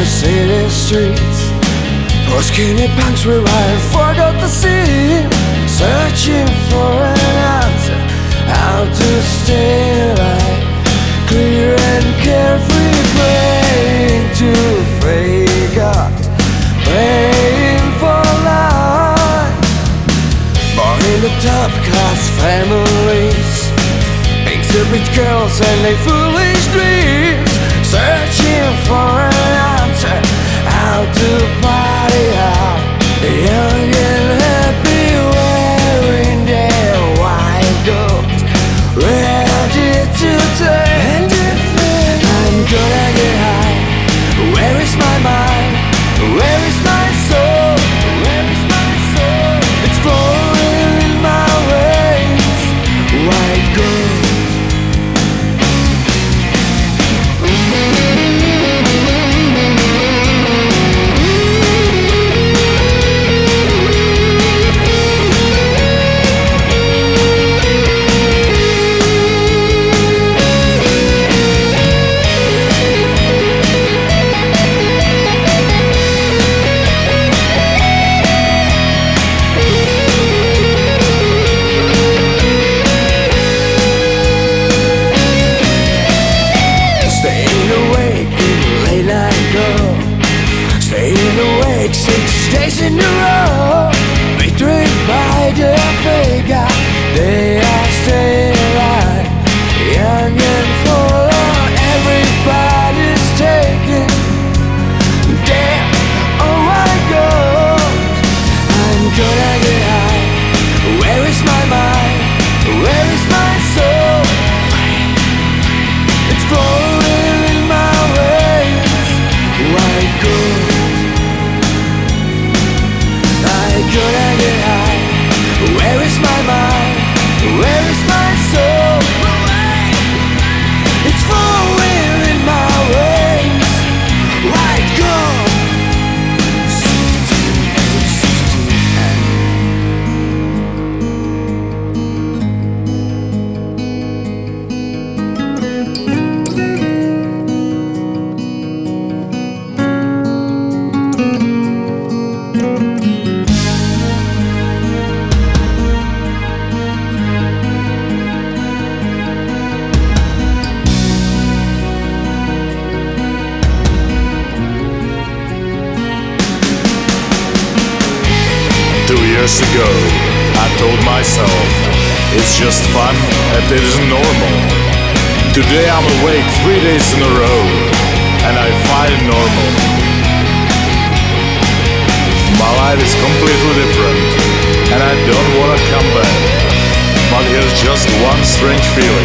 the city streets, for skinny punks where I forgot the scene, searching for an answer, how to stay alive, clear and carefree, praying to fake God, praying for life. Born in the top class families, exhibit girls and their foolish dreams, searching for an answer, how to party out, young and happy, wearing their white gold, ready to turn. I'm gonna get high. Where is my mind? Where is my soul? Where is my soul? It's flowing in my veins, white gold. Staying awake 6 days in a row, betrayed by the fake God. They are staying alive, young and full on. Everybody's taking damn, oh my God. I'm gonna get high. Where is my mind? Where is my soul? It's flowing in my veins, white gold. Gonna get high. Where is my mind? Where is my soul? It's flowing in my veins, white gold. Years ago, I told myself it's just fun and it isn't normal. Today I'm awake 3 days in a row and I find it normal. My life is completely different and I don't wanna come back. But here's just one strange feeling.